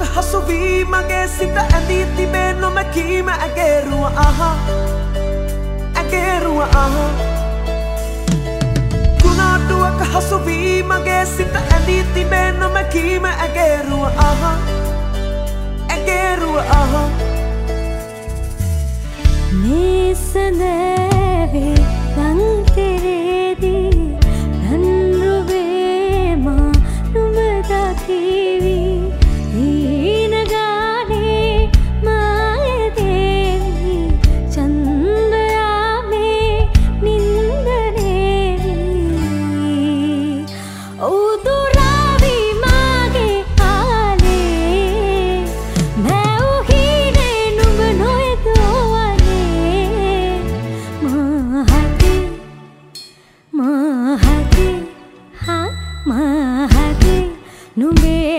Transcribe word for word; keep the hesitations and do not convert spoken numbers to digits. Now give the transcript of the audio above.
හසුවී මගේ සිත ඇඳී තිබේ නොමැකීම ඇගේරුව අහ ඇගේරුව අහ කුණාටුවක හසුවී මගේ සිත ඇඳී තිබේ නොමැකීම ඇගේරුව අහ ඇගේරුව අහ මේ සඳවේ ලංතෙරේදී රන්රුවේ මා නුඹ දකිවි දීන ගානේ මායදේවි චන්දයාමේ නින්දනේවි උදුරාවි මාගේ ආලේ මැවුහිනේ නුඹ නොයදෝවනේ මහතේ මහතේ හා මහතේ නුඹේ